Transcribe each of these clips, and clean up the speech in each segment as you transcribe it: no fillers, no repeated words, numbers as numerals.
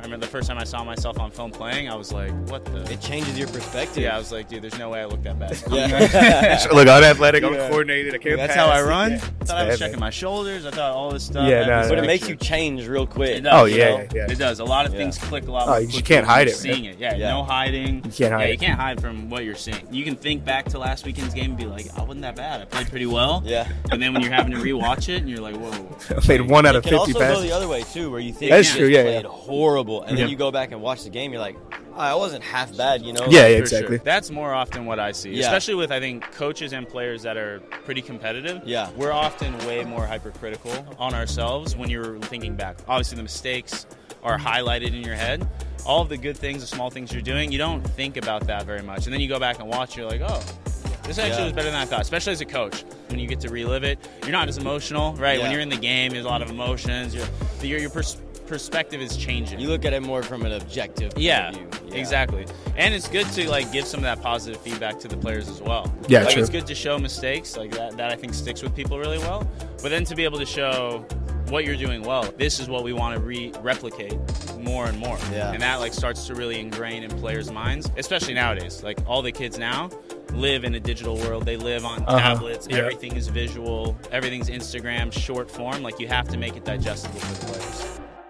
remember the first time I saw myself on film playing, I was like, what the? It changes your perspective. Yeah, I was like, dude, there's no way I look that bad. Yeah. Look, I'm athletic, I'm coordinated, I can't That's pass. how I run. Yeah. I thought I was checking my shoulders. I thought all this stuff. Yeah, no, But it makes you change real quick. It does, Oh, you yeah, know? yeah. It does. A lot of things click a lot. Oh, more you just quickly can't when hide you're it, Seeing it, yeah, Yeah. no hiding. You can't hide Yeah, it. you can't hide from what you're seeing. You can think back to last weekend's game and be like, "I wasn't that bad. I played pretty well." Yeah. And then when you're having to rewatch it, and you're like, "Whoa." I made 1 out of It can 50 also go passes. the other way too, where you think That's you true, just yeah, played yeah. horrible, and then Yep. you go back and watch the game, you're like, oh, I wasn't half bad, you know? Yeah, For exactly. sure. That's more often what I see, Yeah. especially with, I think, coaches and players that are pretty competitive. Yeah. We're often way more hypercritical on ourselves when you're thinking back. Obviously, the mistakes are highlighted in your head. All of the good things, the small things you're doing, you don't think about that very much. And then you go back and watch, you're like, oh, this actually Yeah. was better than I thought, especially as a coach. When you get to relive it, you're not as emotional, right? Yeah. When you're in the game, there's a lot of emotions. Your perspective is changing. You look at it more from an objective point Yeah, of view. exactly. And it's good to like give some of that positive feedback to the players as well. Yeah, like true. it's good to show mistakes like that I think sticks with people really well. But then to be able to show what you're doing well, this is what we want to replicate more and more. Yeah. And that like starts to really ingrain in players' minds, especially nowadays. Like all the kids now live in a digital world. They live on tablets. Yeah. Everything is visual. Everything's Instagram, short form. Like you have to make it digestible for the players.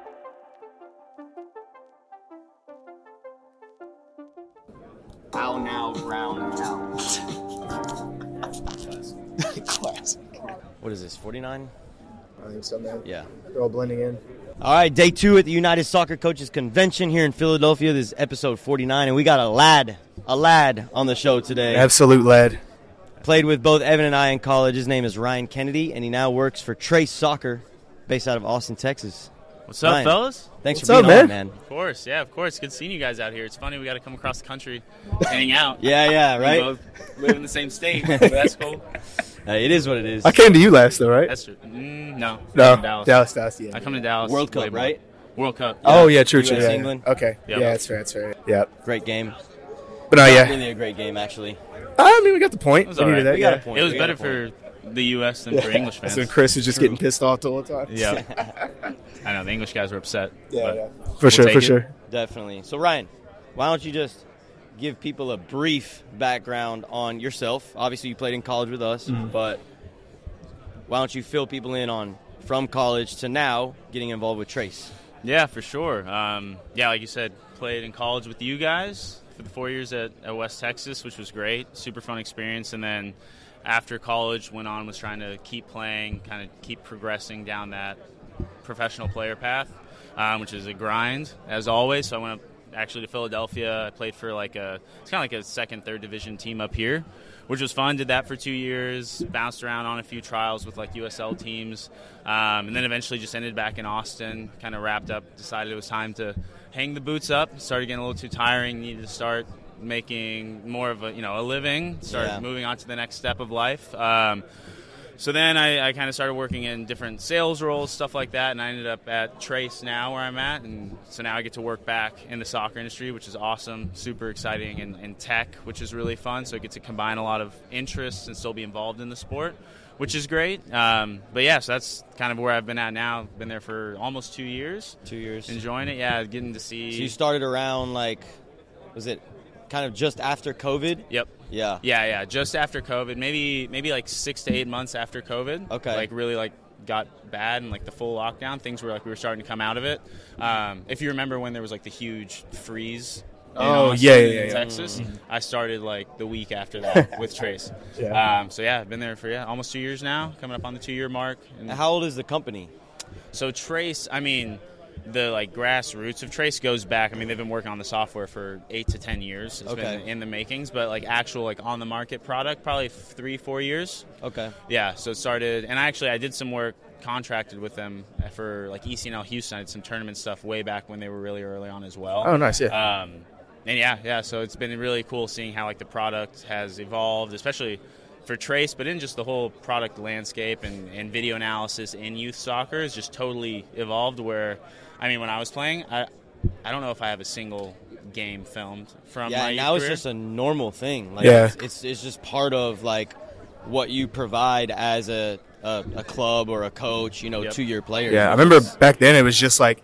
How now, round now. Classic. What is this, 49? I think so, man. Yeah. They're all blending in. All right, day 2 at the United Soccer Coaches Convention here in Philadelphia. This is episode 49, and we got a lad on the show today. Absolute lad. Played with both Evan and I in college. His name is Ryan Kennedy, and he now works for Trace Soccer, based out of Austin, Texas. What's up, Ryan, fellas? Thanks What's for being up, on, man? man. Of course, yeah, of course. Good seeing you guys out here. It's funny we got to come across the country, hang out. Yeah, We right? both live in the same state. But that's cool. It is what it is. I came to you last, though, right? That's true. No. No, I'm in Dallas. Dallas, yeah. I come to Dallas. World Cup, way more. right? World Cup. Oh, yeah, true. US, Yeah, England. Okay. Yep. Yeah, that's fair. Yep. Great game. But no, Not yeah. really a great game, actually. I mean, we got the point. It was We all needed right. that, We got yeah. a point. It was We got better a point. for the U.S. than for English fans. So Chris is just getting pissed off the whole time. Yeah. I know, the English guys were upset. but For we'll sure, take for it. sure. Definitely. So, Ryan, why don't you just give people a brief background on yourself? Obviously, you played in college with us, but why don't you fill people in on from college to now getting involved with Trace? Yeah, for sure. Yeah, like you said, played in college with you guys for the 4 years at West Texas, which was great. Super fun experience. And then after college, went on, was trying to keep playing, kind of keep progressing down that professional player path, which is a grind, as always. So I went up actually to Philadelphia. I played for it's kind of like a second, third division team up here, which was fun. Did that for 2 years, bounced around on a few trials with like USL teams, and then eventually just ended back in Austin, kind of wrapped up, decided it was time to hang the boots up, started getting a little too tiring, needed to start making more of a living, start moving on to the next step of life. So then I kind of started working in different sales roles, stuff like that, and I ended up at Trace now where I'm at, and so now I get to work back in the soccer industry, which is awesome, super exciting, and tech, which is really fun, so I get to combine a lot of interests and still be involved in the sport, which is great. But yeah, so that's kind of where I've been at now. Been there for almost 2 years. 2 years. Enjoying it, yeah, getting to see. So you started around, was it kind of just after COVID? Yep. Yeah. Yeah, just after COVID, maybe like 6 to 8 months after COVID. Okay. Like really got bad and like the full lockdown, things were we were starting to come out of it. If you remember when there was like the huge freeze in Austin, in Texas, I started like the week after that with Trace. So yeah, I've been there for almost 2 years now, coming up on the 2 year mark. And How old is the company? so Trace, I mean, the grassroots of Trace goes back. I mean, they've been working on the software for 8 to 10 years. It's been in the makings, but actual on the market product, probably 3-4 years. Okay. Yeah, so it started, and I did some work contracted with them for ECNL Houston. I did some tournament stuff way back when they were really early on as well. Oh, nice, yeah. And so it's been really cool seeing how the product has evolved, especially for Trace, but in just the whole product landscape and video analysis in youth soccer has just totally evolved where, I mean, when I was playing, I don't know if I have a single game filmed from my youth now it's career. just a normal thing. It's just part of what you provide as a club or a coach, to your players. Yeah, I remember back then it was just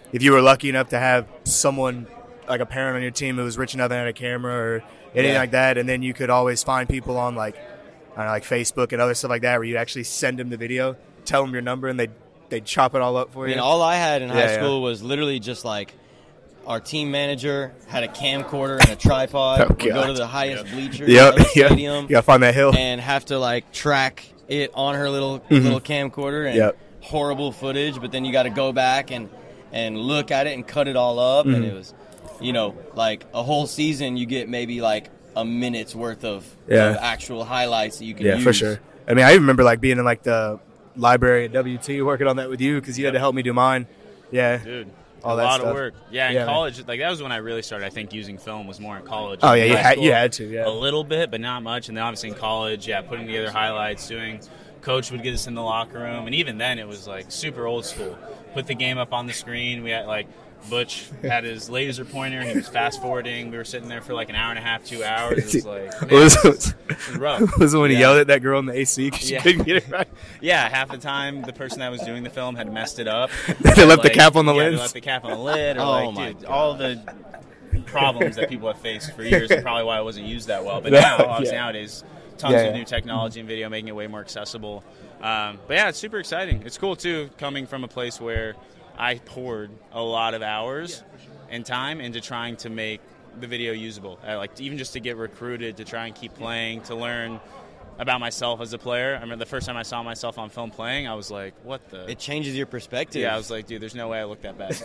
if you were lucky enough to have someone like a parent on your team who was rich enough to have a camera or anything like that, and then you could always find people on like I don't know, like Facebook and other stuff like that where you actually send them the video, tell them your number, and they'd chop it all up for you. And all I had in high school was literally just like our team manager had a camcorder and a tripod. We'd go to the highest bleachers in the stadium. You gotta find that hill and have to like track it on her little camcorder and horrible footage. But then you got to go back and look at it and cut it all up. And it was, like a whole season. You get maybe like a minute's worth of actual highlights that you can use. Yeah, for sure. I mean, I remember like being in like the library at WT working on that with you because you had to help me do mine. Yeah, dude, all a that lot stuff. of work. Yeah, in college, like that was when I really started. I think using film was more in college. Oh yeah, you had to. Yeah, a little bit, but not much. And then obviously in college, putting together highlights, doing. Coach would get us in the locker room, and even then it was like super old school. Put the game up on the screen. We had like Butch had his laser pointer. He was fast forwarding. We were sitting there for like an hour and a half, 2 hours. It was like, man, it was rough. Was it when he yelled at that girl in the AC because she couldn't get it right? Yeah, half the time the person that was doing the film had messed it up. They left the cap on the lid. They left the cap on the lid. Or all the problems that people have faced for years and probably why it wasn't used that well. But now, obviously nowadays, tons of new technology and video making it way more accessible. But yeah, it's super exciting. It's cool too, coming from a place where I poured a lot of hours and time into trying to make the video usable. Even just to get recruited, to try and keep playing, to learn about myself as a player. I remember the first time I saw myself on film playing, I was like, what the? It changes your perspective. Yeah, I was like, dude, there's no way I look that bad.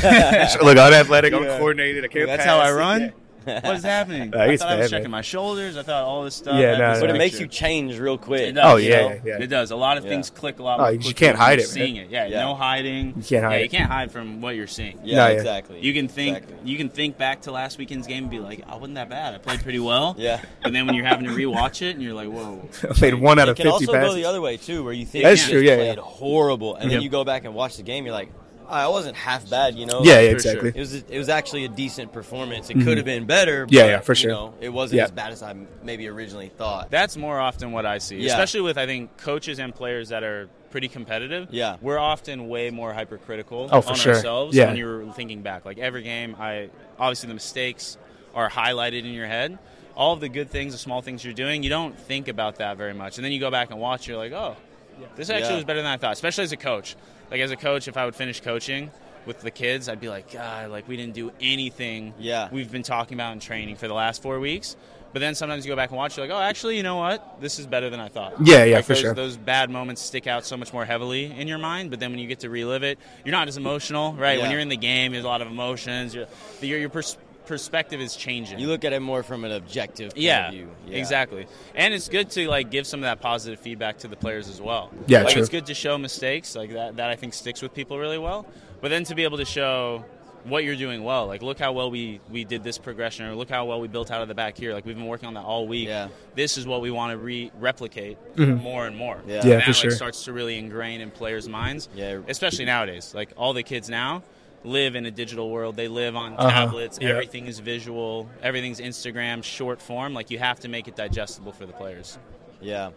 Look, I'm athletic, I'm coordinated, I can't That's pass. how I run? What is happening? I thought I was checking my shoulders. I thought all this stuff. But it makes you change real quick. It does, It does. A lot of things click a lot more quickly. You can't hide it. Seeing it. No hiding. You can't hide you can't hide from what you're seeing. Yeah, exactly. You can think back to last weekend's game and be like, I wasn't that bad. I played pretty well. Yeah. But then when you're having to rewatch it and you're like, whoa. I played 1 out of 50 passes. It can also go the other way, too, where you think you played horrible. And then you go back and watch the game, you're like, I wasn't half bad, Yeah, exactly. Sure. It was actually a decent performance. It could have been better. But, for sure. It wasn't as bad as I maybe originally thought. That's more often what I see, especially with, I think, coaches and players that are pretty competitive. Yeah. We're often way more hypercritical on ourselves when you're thinking back. Like every game, obviously the mistakes are highlighted in your head. All of the good things, the small things you're doing, you don't think about that very much. And then you go back and watch, you're like, oh, this actually was better than I thought, especially as a coach. Like, as a coach, if I would finish coaching with the kids, I'd be like, God, like, we didn't do anything we've been talking about in training for the last 4 weeks. But then sometimes you go back and watch, you're like, oh, actually, you know what? This is better than I thought. Yeah, for sure. Those bad moments stick out so much more heavily in your mind, but then when you get to relive it, you're not as emotional, right? Yeah. When you're in the game, there's a lot of emotions. Your perspective is changing. You look at it more from an objective point of view. Yeah, exactly. And it's good to like give some of that positive feedback to the players as well. Yeah, like true. It's good to show mistakes like that I think sticks with people really well. But then to be able to show what you're doing well, like look how well we did this progression, or look how well we built out of the back here. Like we've been working on that all week. Yeah. This is what we want to replicate more and more. Yeah, and that, for sure. starts to really ingrain in players' minds. Yeah. Especially nowadays. Like all the kids now live in a digital world. They live on tablets. Everything is visual. Everything's Instagram, short form. Like you have to make it digestible for the players. Yeah.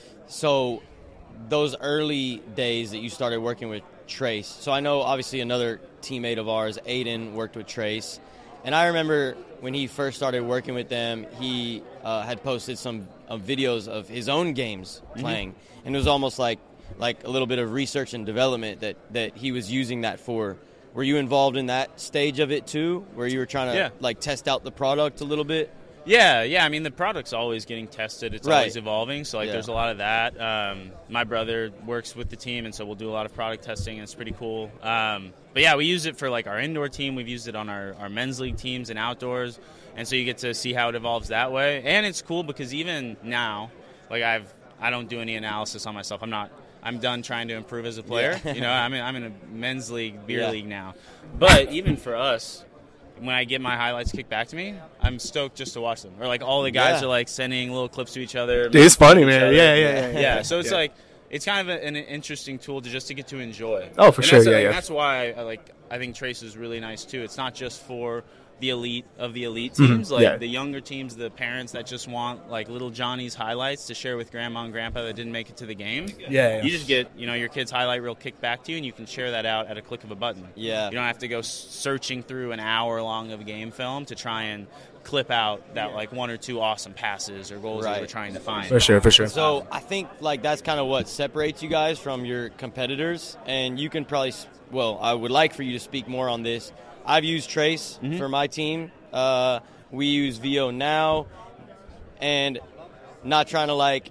So those early days that you started working with Trace. So I know obviously another teammate of ours, Aiden, worked with Trace. And I remember when he first started working with them, he had posted some videos of his own games playing. And it was almost like a little bit of research and development that he was using that for. Were you involved in that stage of it too, where you were trying to like test out the product a little bit? Yeah. I mean, the product's always getting tested. It's always evolving. So there's a lot of that. My brother works with the team, and so we'll do a lot of product testing, and it's pretty cool. But yeah, we use it for like our indoor team. We've used it on our men's league teams and outdoors, and so you get to see how it evolves that way. And it's cool because even now, like I don't do any analysis on myself. I'm done trying to improve as a player. Yeah. I'm in a men's league, beer league now. But even for us, when I get my highlights kicked back to me, I'm stoked just to watch them. Or like all the guys are like sending little clips to each other. Dude, it's funny, man. Yeah. So it's like it's kind of an interesting tool to get to enjoy. Oh, for sure. That's why I think Trace is really nice too. It's not just for the elite of the elite teams, like the younger teams, the parents that just want like little Johnny's highlights to share with grandma and grandpa that didn't make it to the game. Yeah. You just get, your kid's highlight reel kicked back to you, and you can share that out at a click of a button. Yeah. You don't have to go searching through an hour long of game film to try and clip out that like one or two awesome passes or goals that we're trying to find. For sure. So I think like that's kind of what separates you guys from your competitors, and you can probably, I would like for you to speak more on this. I've used Trace for my team. We use VO now, and not trying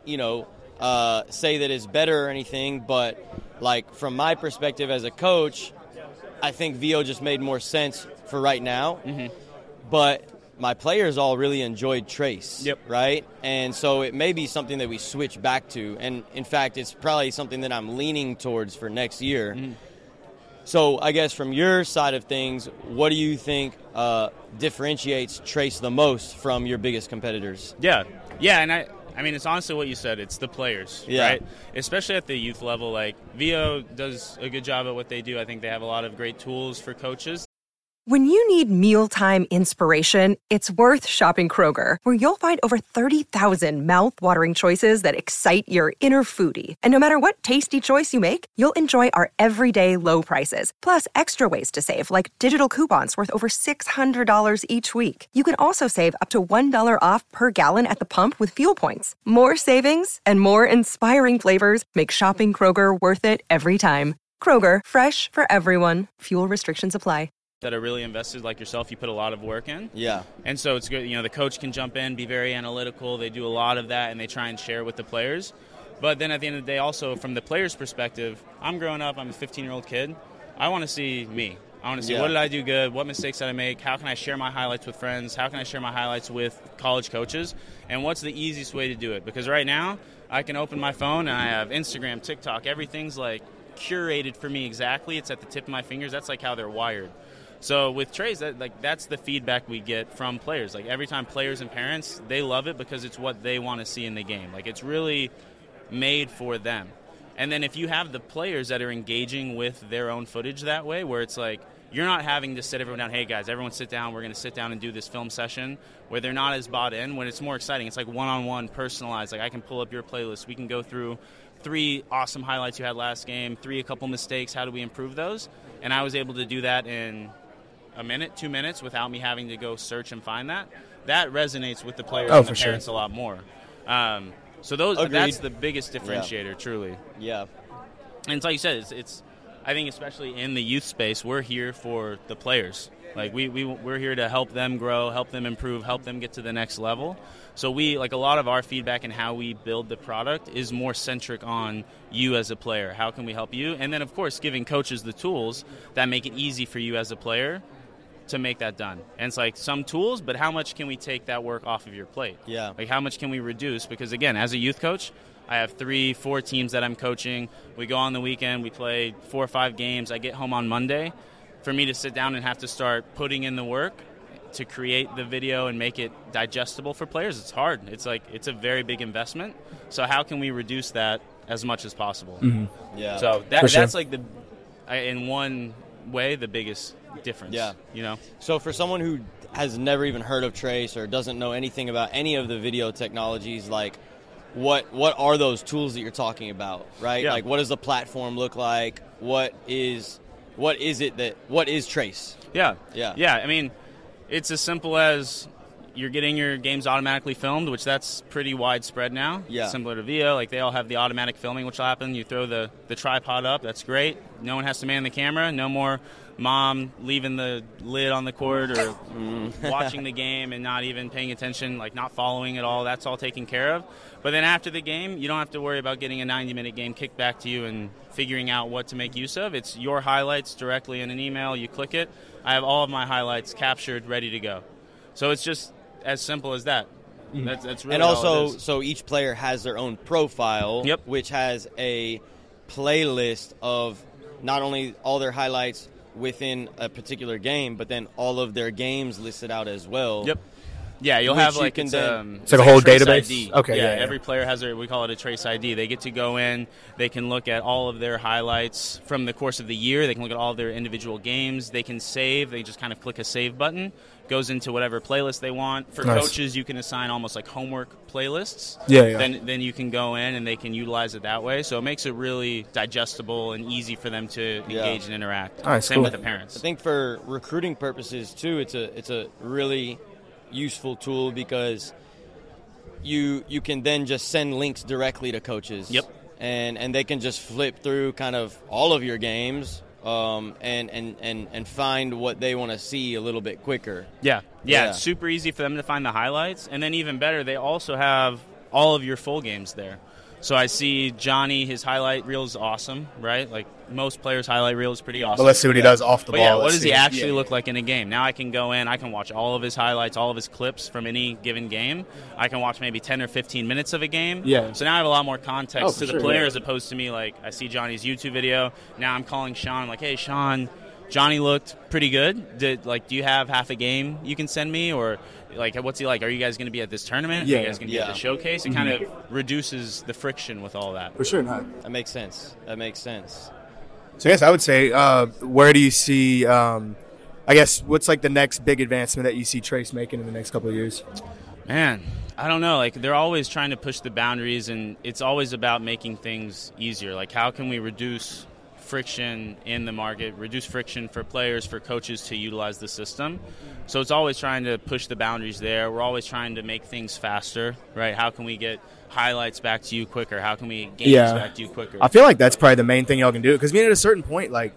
to say that it's better or anything, but like from my perspective as a coach, I think VO just made more sense for right now. But my players all really enjoyed Trace, right? And so it may be something that we switch back to, and in fact, it's probably something that I'm leaning towards for next year. So I guess from your side of things, what do you think differentiates Trace the most from your biggest competitors? Yeah, and I mean, it's honestly what you said. It's the players, right? Especially at the youth level. Like, VO does a good job at what they do. I think they have a lot of great tools for coaches. When you need mealtime inspiration, it's worth shopping Kroger, where you'll find over 30,000 mouth-watering choices that excite your inner foodie. And no matter what tasty choice you make, you'll enjoy our everyday low prices, plus extra ways to save, like digital coupons worth over $600 each week. You can also save up to $1 off per gallon at the pump with fuel points. More savings and more inspiring flavors make shopping Kroger worth it every time. Kroger, fresh for everyone. Fuel restrictions apply. That are really invested, like yourself, you put a lot of work in. Yeah. And so it's good, the coach can jump in, be very analytical. They do a lot of that, and they try and share with the players. But then at the end of the day, also, from the player's perspective, I'm growing up, I'm a 15-year-old kid. I want to see me. I want to see what did I do good, what mistakes did I make, how can I share my highlights with friends, how can I share my highlights with college coaches, and what's the easiest way to do it? Because right now, I can open my phone, and I have Instagram, TikTok, everything's like curated for me exactly. It's at the tip of my fingers. That's like how they're wired. So with Trace, that's the feedback we get from players. Like every time players and parents, they love it because it's what they want to see in the game. Like it's really made for them. And then if you have the players that are engaging with their own footage that way, where it's like you're not having to sit everyone down, hey guys, everyone sit down, we're going to sit down and do this film session, where they're not as bought in, when it's more exciting. It's like one-on-one, personalized. Like I can pull up your playlist. We can go through 3 awesome highlights you had last game, 3 a couple mistakes, how do we improve those? And I was able to do that in a minute, 2 minutes, without me having to go search and find that. That resonates with the players and the parents a lot more. So that's the biggest differentiator, truly. Yeah. And it's like you said, it's I think especially in the youth space, we're here for the players. Like we're here to help them grow, help them improve, help them get to the next level. So a lot of our feedback and how we build the product is more centric on you as a player. How can we help you? And then, of course, giving coaches the tools that make it easy for you as a player to make that done. And it's like some tools, but how much can we take that work off of your plate? Yeah. Like how much can we reduce? Because, again, as a youth coach, I have 3-4 teams that I'm coaching. We go on the weekend. We play 4 or 5 games. I get home on Monday. For me to sit down and have to start putting in the work to create the video and make it digestible for players, it's hard. It's a very big investment. So how can we reduce that as much as possible? Mm-hmm. Yeah. So that's like in one way, the biggest difference. Yeah. So for someone who has never even heard of Trace or doesn't know anything about any of the video technologies, like what are those tools that you're talking about, right? Yeah. Like what does the platform look like? What is Trace? Yeah. I mean, it's as simple as you're getting your games automatically filmed, which that's pretty widespread now. Yeah. Similar to VO, like they all have the automatic filming, which will happen. You throw the tripod up, that's great. No one has to man the camera. No more mom leaving the lid on the court or watching the game and not even paying attention, like not following at all. That's all taken care of. But then after the game, you don't have to worry about getting a 90-minute game kicked back to you and figuring out what to make use of. It's your highlights directly in an email. You click it. I have all of my highlights captured, ready to go. So it's just as simple as that. That's really and all also, it is. so each player has their own profile, which has a playlist of not only all their highlights within a particular game, but then all of their games listed out as well. Yep. Yeah, you'll which have you like can it's, then- It's like a whole Trace database? ID. Okay, yeah, yeah. every player has we call it a Trace ID. They get to go in, they can look at all of their highlights from the course of the year. They can look at all of their individual games. They can save. They just kind of click a save button. Goes into whatever playlist they want. For Nice. coaches, you can assign almost like homework playlists. Yeah. Then you can go in and they can utilize it that way. So it makes it really digestible and easy for them to engage and interact. All right, Same cool. with the parents. I think for recruiting purposes too, it's a really useful tool because you can then just send links directly to coaches. Yep. And they can just flip through kind of all of your games and find what they want to see a little bit quicker. Yeah, Yeah. it's super easy for them to find the highlights. And then even better, they also have all of your full games there. So I see Johnny, his highlight reel is awesome, right? Like most players' highlight reel is pretty awesome. But let's see what he does off the But ball. yeah, what Let's does see. he actually look like in a game? Now I can go in, I can watch all of his highlights, all of his clips from any given game. I can watch maybe 10 or 15 minutes of a game. Yeah. So now I have a lot more context for to the sure, player yeah. as opposed to me, like, I see Johnny's YouTube video. Now I'm calling Sean, like, hey, Sean, Johnny looked pretty good. Do you have half a game you can send me? Or, like, what's he like? Are you guys going to be at this tournament? Yeah. Are you guys going to be at the Yeah. showcase? It kind of reduces the friction with all that. For sure not. That makes sense. So I guess I would say, where do you see, I guess, what's like the next big advancement that you see Trace making in the next couple of years? Man, I don't know. Like, they're always trying to push the boundaries, and it's always about making things easier. Like, how can we reduce friction in the market, reduce friction for players, for coaches to utilize the system? So it's always trying to push the boundaries there. We're always trying to make things faster, right? How can we get highlights back to you quicker? How can we get games back to you quicker? I feel like that's probably the main thing y'all can do. Because, I mean, at a certain point, like,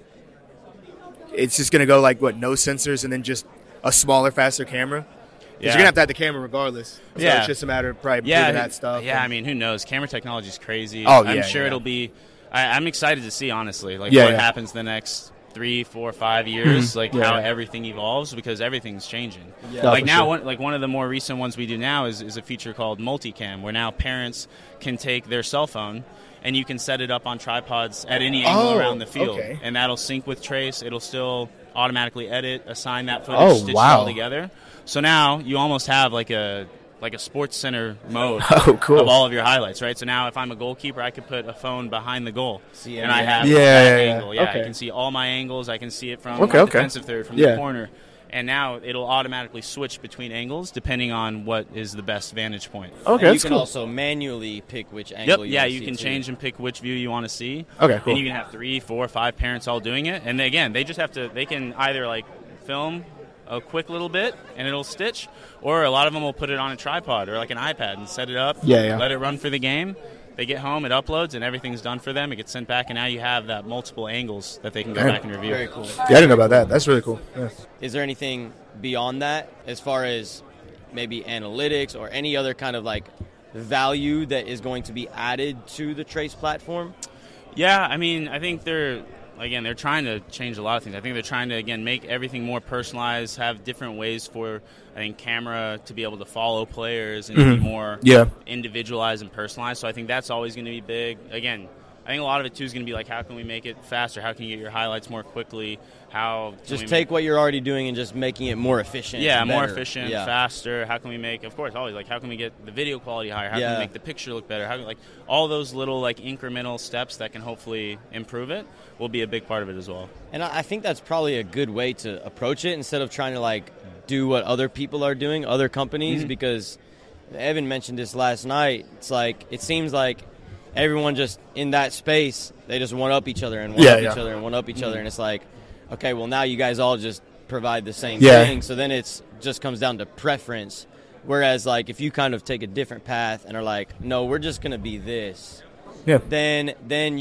it's just going to go, like, what, no sensors and then just a smaller, faster camera? Because you're going to have the camera regardless. So Yeah. it's just a matter of probably proving that stuff. Yeah, and- I mean, who knows? Camera technology is crazy. Oh, I'm yeah, sure yeah. it'll be. I'm excited to see, honestly, like Yeah, what yeah. happens the next 3, 4, 5 years, like Yeah. how everything evolves, because everything's changing. Yeah, Like for now, sure. one of the more recent ones we do now is a feature called Multicam, where now parents can take their cell phone and you can set it up on tripods at any angle Oh, around the field, okay. and that'll sync with Trace. It'll still automatically edit, assign that footage, Oh, stitch it wow. all together. So now you almost have like a Sports Center mode Oh, cool. of all of your highlights, right? So now if I'm a goalkeeper, I could put a phone behind the goal, See and I every have angle. that Yeah, yeah, yeah. angle. Yeah, Okay. I can see all my angles. I can see it from Okay, my okay. defensive third, from Yeah. the corner. And now it'll automatically switch between angles depending on what is the best vantage point. Okay, And you that's can cool. also manually pick which Yep, angle you yeah, want to you see can too. change and pick which view you want to see. Okay, cool. And you can have 3, 4, 5 parents all doing it. And again, they just have to, they can either like film a quick little bit and it'll stitch, or a lot of them will put it on a tripod or like an iPad and set it up, Yeah. let it run for the game. They get home, it uploads, and everything's done for them. It gets sent back, and now you have that multiple angles that they can go Damn. back and review. Very cool. Yeah, I didn't know about that. That's really cool. Yeah. Is there anything beyond that as far as maybe analytics or any other kind of like value that is going to be added to the Trace platform? Yeah, I mean, I think they're trying to change a lot of things. I think they're trying to, again, make everything more personalized, have different ways for, I think, camera to be able to follow players and to be more Yeah. individualized and personalized. So I think that's always going to be big. Again, I think a lot of it, too, is going to be like, how can we make it faster? How can you get your highlights more quickly? How can Just we take what you're already doing and just making it more efficient. Yeah, and more better. efficient, Yeah. faster. How can we make, of course, always, like, how can we get the video quality higher? How can Yeah. we make the picture look better? How can, like, all those little, like, incremental steps that can hopefully improve it will be a big part of it as well. And I think that's probably a good way to approach it instead of trying to like do what other people are doing, other companies, because Evan mentioned this last night. It's like, it seems like everyone just in that space, they just one up each other and one Yeah, up yeah. each other and one up each other. And it's like, okay, well now you guys all just provide the same Yeah. thing. So then it's just comes down to preference. Whereas like if you kind of take a different path and are like, no, we're just going to be this. Yeah. Then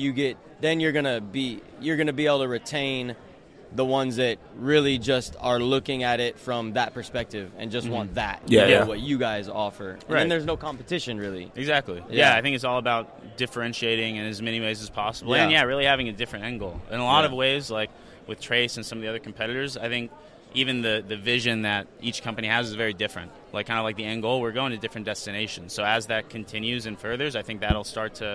you're gonna be able to retain the ones that really just are looking at it from that perspective and just want that. Yeah, yeah. What you guys offer. And Right. then there's no competition really. Exactly. Yeah. Yeah, I think it's all about differentiating in as many ways as possible. Yeah. And, yeah, really having a different angle. In a lot Yeah. of ways, like with Trace and some of the other competitors, I think even the vision that each company has is very different. Like, kind of like the end goal, we're going to different destinations. So as that continues and furthers, I think that'll start to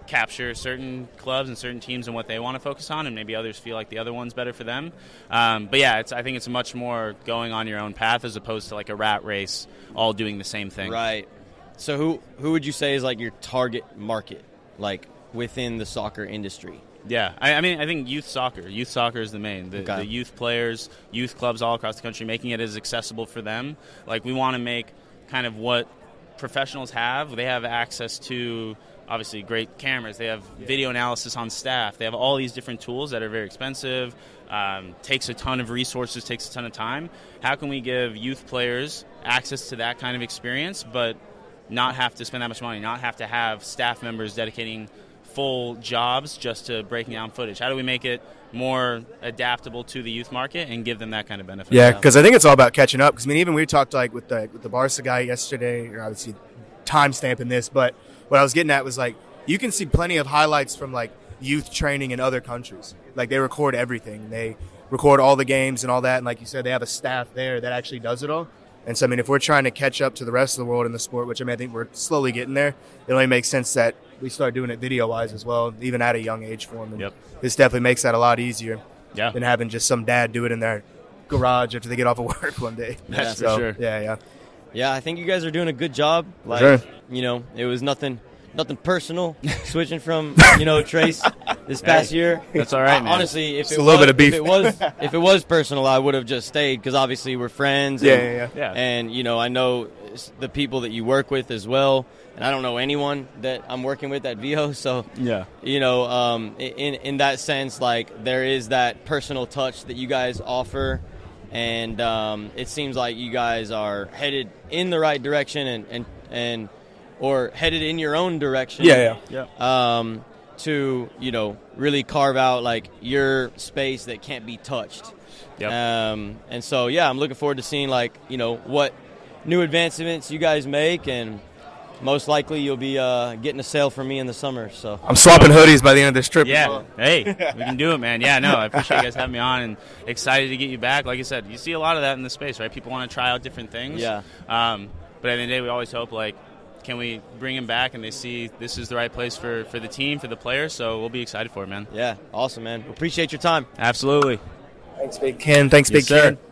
capture certain clubs and certain teams and what they want to focus on, and maybe others feel like the other one's better for them. But yeah, I think it's much more going on your own path as opposed to like a rat race, all doing the same thing. Right. So who would you say is like your target market, like within the soccer industry? Yeah, I mean, I think youth soccer is the main. The youth players, youth clubs all across the country, making it as accessible for them. Like, we want to make kind of what professionals have. They have access to, obviously, great cameras. They have video analysis on staff. They have all these different tools that are very expensive, takes a ton of resources, takes a ton of time. How can we give youth players access to that kind of experience, but not have to spend that much money, not have to have staff members dedicating full jobs just to breaking down footage? How do we make it more adaptable to the youth market and give them that kind of benefit? Yeah, because I think it's all about catching up. Because I mean, even we talked like with the Barca guy yesterday, or obviously time stamping this, but what I was getting at was like you can see plenty of highlights from like youth training in other countries. Like they record everything, they record all the games and all that, and like you said, they have a staff there that actually does it all. And so, I mean, if we're trying to catch up to the rest of the world in the sport, which I mean, I think we're slowly getting there, it only makes sense that we start doing it video-wise as well, even at a young age for them. And this definitely makes that a lot easier than having just some dad do it in their garage after they get off of work one day. That's for sure. Yeah, I think you guys are doing a good job. Like, you know, it was nothing personal switching from, you know, Trace this past year. That's all right, man. Honestly, if a little bit of beef. if it was personal, I would have just stayed because obviously we're friends. And, you know, I know the people that you work with as well, and I don't know anyone that I'm working with at VO. So, you know, in that sense, like there is that personal touch that you guys offer. And it seems like you guys are headed in the right direction and or headed in your own direction. To, you know, really carve out like your space that can't be touched. And so, I'm looking forward to seeing like, you know, what new advancements you guys make, and most likely you'll be getting a sale from me in the summer. So I'm swapping hoodies by the end of this trip. Yeah, hey, we can do it, man. Yeah, no, I appreciate you guys having me on, and excited to get you back. Like I said, you see a lot of that in the space, right? People want to try out different things. Yeah. But at the end of the day, we always hope, like, can we bring them back and they see this is the right place for the team, for the players? So we'll be excited for it, man. Yeah, awesome, man. Appreciate your time. Absolutely. Thanks, Big Ken. Thanks, Big Ken.